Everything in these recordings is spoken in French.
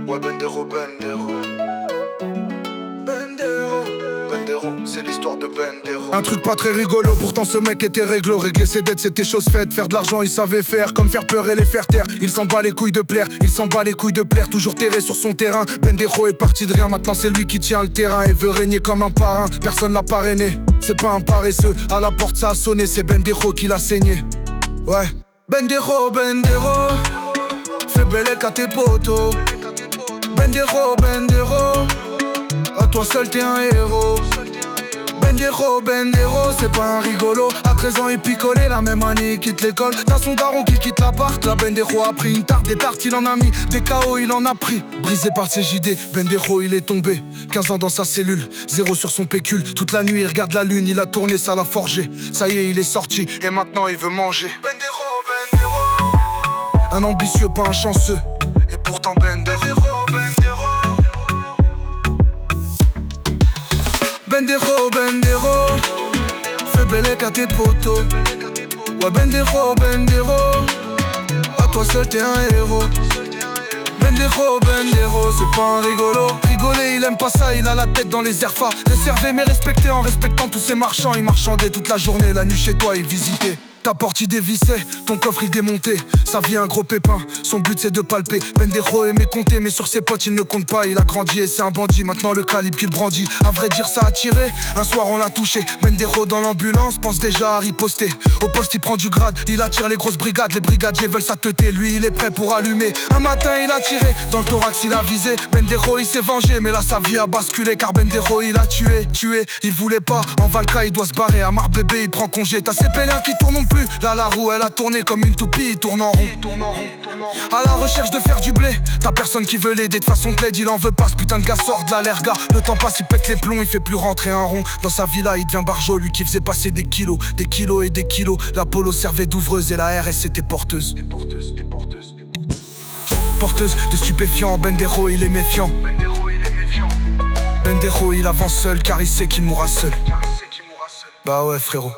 Ouais, Bendero, Bendero. Bendero, Bendero, c'est l'histoire de Bendero. Un truc pas très rigolo, pourtant ce mec était réglo. Régler ses dettes c'était chose faite, faire de l'argent il savait faire. Comme faire peur et les faire taire, il s'en bat les couilles de plaire. Il s'en bat les couilles de plaire, toujours terré sur son terrain. Bendero est parti de rien, maintenant c'est lui qui tient le terrain. Et veut régner comme un parrain, personne l'a parrainé. C'est pas un paresseux, à la porte ça a sonné. C'est Bendero qui l'a saigné. Ouais, Bendero, Bendero, fais belle à tes potos. Bendero, Bendero, à toi seul t'es un héros. Bendero, Bendero, c'est pas un rigolo. À 13 ans il picolait, la même année il quitte l'école. T'as son daron qui quitte l'appart. La Bendero a pris une tarte, des tartes il en a mis. Des KO il en a pris. Brisé par ses JD, Bendero il est tombé. 15 ans dans sa cellule, 0 sur son pécule. Toute la nuit il regarde la lune, il a tourné, ça l'a forgé. Ça y est il est sorti, et maintenant il veut manger. Bendero, Bendero, un ambitieux pas un chanceux. Et pourtant Bendero, Bendero, Bendero, Bendero, fais belle à tes potos. Ouais, Bendero, Bendero, à toi seul t'es un héros. Bendero, Bendero, c'est pas un rigolo. Rigoler, il aime pas ça, il a la tête dans les airfas. Réservé mais respecté en respectant tous ces marchands. Il marchandait toute la journée, la nuit chez toi il visitait. Ta porte il dévissait, ton coffre il démontait. Sa vie un gros pépin, son but c'est de palper. Bendero aimait compter mais sur ses potes il ne compte pas. Il a grandi et c'est un bandit, maintenant le calibre qu'il brandit. À vrai dire ça a tiré, un soir on l'a touché. Bendero dans l'ambulance, pense déjà à riposter. Au poste il prend du grade, il attire les grosses brigades. Les brigadiers veulent sa teuter, lui il est prêt pour allumer. Un matin il a tiré, dans le thorax il a visé. Bendero il s'est vengé mais là sa vie a basculé. Car Bendero il a tué, il voulait pas. En Valka il doit se barrer, à Marbébé il prend congé. T'as ces péliens qui tournent plus. Là la roue elle a tourné comme une toupie, il tourne en rond. À la recherche de faire du blé, t'as personne qui veut l'aider de façon plaide, il en veut pas, ce putain de gars sort de l'allerga. Le temps passe, il pète les plombs, il fait plus rentrer un rond. Dans sa villa il devient barjot, lui qui faisait passer des kilos et des kilos. L'Apollo servait d'ouvreuse et la RS était porteuse. Porteuse de stupéfiants, Bendero il est méfiant. Bendero il avance seul car il sait qu'il mourra seul. Bah ouais frérot.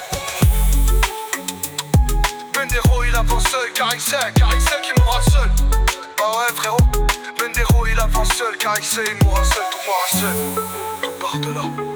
Bendero il avance seul car il sait qu'il mourra seul. Bah ouais frérot. Bendero il avance seul car il sait il mourra seul, tout mourra seul. Tout part de là.